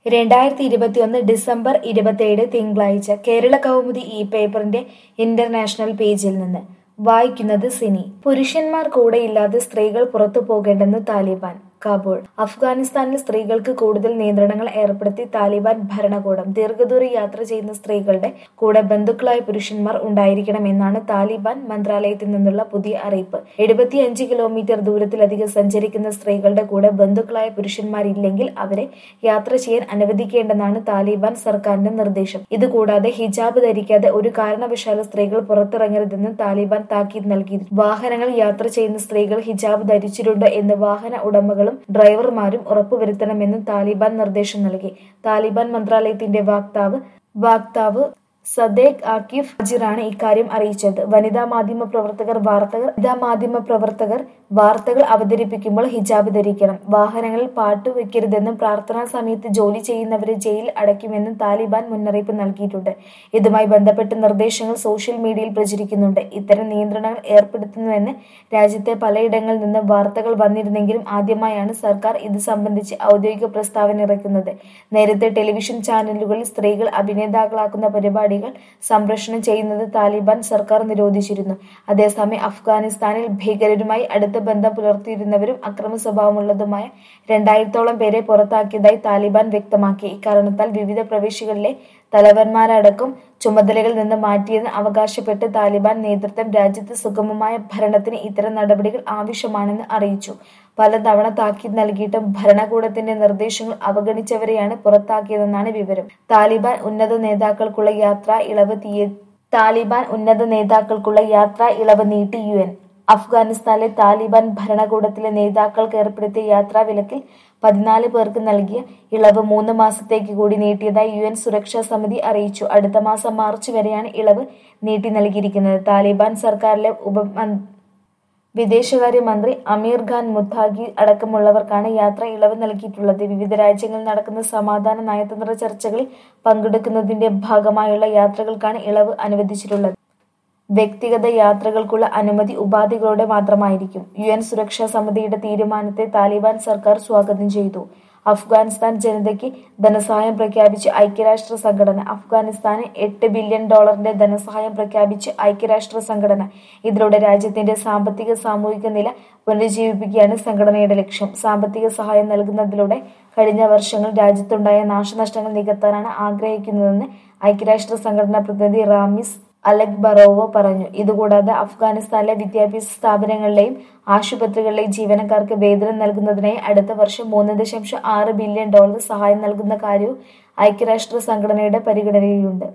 2021 December 27 തിങ്കളാഴ്ച കേരള കൗമുദി ഈ പേപ്പറിന്റെ ഇന്റർനാഷണൽ പേജിൽ നിന്ന് വായിക്കുന്നത് സിനി. പുരുഷന്മാർ കൂടെയില്ലാതെ സ്ത്രീകൾ പുറത്തു പോകേണ്ടെന്ന് താലിബാൻ. കാബൂൾ. അഫ്ഗാനിസ്ഥാനിൽ സ്ത്രീകൾക്ക് കൂടുതൽ നിയന്ത്രണങ്ങൾ ഏർപ്പെടുത്തി താലിബാൻ ഭരണകൂടം. ദീർഘദൂര യാത്ര ചെയ്യുന്ന സ്ത്രീകളുടെ കൂടെ ബന്ധുക്കളായ പുരുഷന്മാർ ഉണ്ടായിരിക്കണമെന്നാണ് താലിബാൻ മന്ത്രാലയത്തിൽ നിന്നുള്ള പുതിയ അറിയിപ്പ്. 75 കിലോമീറ്റർ ദൂരത്തിലധികം സഞ്ചരിക്കുന്ന സ്ത്രീകളുടെ കൂടെ ബന്ധുക്കളായ പുരുഷന്മാരില്ലെങ്കിൽ അവരെ യാത്ര ചെയ്യാൻ അനുവദിക്കേണ്ടെന്നാണ് താലിബാൻ സർക്കാരിന്റെ നിർദ്ദേശം. ഇതുകൂടാതെ ഹിജാബ് ധരിക്കാതെ ഒരു കാരണവശാലും സ്ത്രീകൾ പുറത്തിറങ്ങരുതെന്ന് താലിബാൻ താക്കീത് നൽകി. വാഹനങ്ങൾ യാത്ര ചെയ്യുന്ന സ്ത്രീകൾ ഹിജാബ് ധരിച്ചിട്ടുണ്ടോ എന്ന് വാഹന ഉടമകളും ഡ്രൈവർമാരും ഉറപ്പുവരുത്തണമെന്നും താലിബാൻ നിർദ്ദേശം നൽകി. താലിബാൻ മന്ത്രാലയത്തിന്റെ വക്താവ് സദേഖ് ആക്കിഫ് ഹാജിറാണ് ഇക്കാര്യം അറിയിച്ചത്. വനിതാ മാധ്യമ പ്രവർത്തകർ വാർത്തകൾ അവതരിപ്പിക്കുമ്പോൾ ഹിജാബ് ധരിക്കണം. വാഹനങ്ങളിൽ പാട്ടു വെക്കരുതെന്നും പ്രാർത്ഥനാ സമയത്ത് ജോലി ചെയ്യുന്നവരെ ജയിലിൽ അടയ്ക്കുമെന്നും താലിബാൻ മുന്നറിയിപ്പ് നൽകിയിട്ടുണ്ട്. ഇതുമായി ബന്ധപ്പെട്ട നിർദ്ദേശങ്ങൾ സോഷ്യൽ മീഡിയയിൽ പ്രചരിക്കുന്നുണ്ട്. ഇത്തരം നിയന്ത്രണങ്ങൾ ഏർപ്പെടുത്തുന്നുവെന്ന് രാജ്യത്തെ പലയിടങ്ങളിൽ നിന്ന് വാർത്തകൾ വന്നിരുന്നെങ്കിലും ആദ്യമായാണ് സർക്കാർ ഇത് സംബന്ധിച്ച് ഔദ്യോഗിക പ്രസ്താവന ഇറക്കുന്നത്. നേരത്തെ ടെലിവിഷൻ ചാനലുകളിൽ സ്ത്രീകൾ അഭിനേതാക്കളാക്കുന്ന പരിപാടികൾ സംപ്രേഷണം ചെയ്യുന്നത് താലിബാൻ സർക്കാർ നിരോധിച്ചിരുന്നു. അതേസമയം അഫ്ഗാനിസ്ഥാനിൽ ഭീകരരുമായി അടുത്ത ബന്ധം പുലർത്തിയിരുന്നവരും അക്രമ സ്വഭാവമുള്ളതുമായ 2000-ഓളം പേരെ പുറത്താക്കിയതായി താലിബാൻ വ്യക്തമാക്കി. ഇക്കാരണത്താൽ വിവിധ പ്രവിശ്യകളിലെ തലവന്മാരടക്കം ചുമതലകളിൽ നിന്ന് മാറ്റിയെന്ന് അവകാശപ്പെട്ട് താലിബാൻ നേതൃത്വം രാജ്യത്ത് സുഗമമായ ഭരണത്തിന് ഇത്തരം നടപടികൾ ആവശ്യമാണെന്ന് അറിയിച്ചു. പലതവണ താക്കീത് നൽകിയിട്ടും ഭരണകൂടത്തിന്റെ നിർദ്ദേശങ്ങൾ അവഗണിച്ചവരെയാണ് പുറത്താക്കിയതെന്നാണ് വിവരം. താലിബാൻ ഉന്നത നേതാക്കൾക്കുള്ള യാത്രാ ഇളവ് നീട്ടി UN. അഫ്ഗാനിസ്ഥാനിലെ താലിബാൻ ഭരണകൂടത്തിലെ നേതാക്കൾക്ക് ഏർപ്പെടുത്തിയ യാത്രാവിലക്കിൽ 14 പേർക്ക് നൽകിയ ഇളവ് 3 മാസത്തേക്ക് കൂടി നീട്ടിയതായി UN സുരക്ഷാ സമിതി അറിയിച്ചു. അടുത്ത മാസം മാർച്ച് വരെയാണ് ഇളവ് നീട്ടി നൽകിയിരിക്കുന്നത്. താലിബാൻ സർക്കാരിലെ വിദേശകാര്യമന്ത്രി അമീർ ഖാൻ മുത്താഖി അടക്കമുള്ളവർക്കാണ് യാത്രാ ഇളവ് നൽകിയിട്ടുള്ളത്. വിവിധ രാജ്യങ്ങളിൽ നടക്കുന്ന സമാധാന നയതന്ത്ര ചർച്ചകളിൽ പങ്കെടുക്കുന്നതിന്റെ ഭാഗമായുള്ള യാത്രകൾക്കാണ് ഇളവ് അനുവദിച്ചിട്ടുള്ളത്. വ്യക്തിഗത യാത്രകൾക്കുള്ള അനുമതി ഉപാധികളോടെ മാത്രമായിരിക്കും. UN സുരക്ഷാ സമിതിയുടെ തീരുമാനത്തെ താലിബാൻ സർക്കാർ സ്വാഗതം ചെയ്തു. അഫ്ഗാനിസ്ഥാൻ ജനതയ്ക്ക് ധനസഹായം പ്രഖ്യാപിച്ച് ഐക്യരാഷ്ട്ര സംഘടന. അഫ്ഗാനിസ്ഥാന് $8 ബില്യൺ ധനസഹായം പ്രഖ്യാപിച്ച് ഐക്യരാഷ്ട്ര സംഘടന. ഇതിലൂടെ രാജ്യത്തിന്റെ സാമ്പത്തിക സാമൂഹിക നില പുനരുജ്ജീവിപ്പിക്കുകയാണ് സംഘടനയുടെ ലക്ഷ്യം. സാമ്പത്തിക സഹായം നൽകുന്നതിലൂടെ കഴിഞ്ഞ വർഷങ്ങളിൽ രാജ്യത്തുണ്ടായ നാശനഷ്ടങ്ങൾ നികത്താനാണ് ആഗ്രഹിക്കുന്നതെന്ന് ഐക്യരാഷ്ട്ര സംഘടനാ പ്രതിനിധി റാമിസ് അലക്ബറോവോ പറഞ്ഞു. ഇതുകൂടാതെ അഫ്ഗാനിസ്ഥാനിലെ വിദ്യാഭ്യാസ സ്ഥാപനങ്ങളിലെയും ആശുപത്രികളിലെയും ജീവനക്കാർക്ക് വേതനം നൽകുന്നതിനായി അടുത്ത വർഷം $3.6 ബില്യൺ സഹായം നൽകുന്ന കാര്യവും ഐക്യരാഷ്ട്ര സംഘടനയുടെ പരിഗണനയിലുണ്ട്.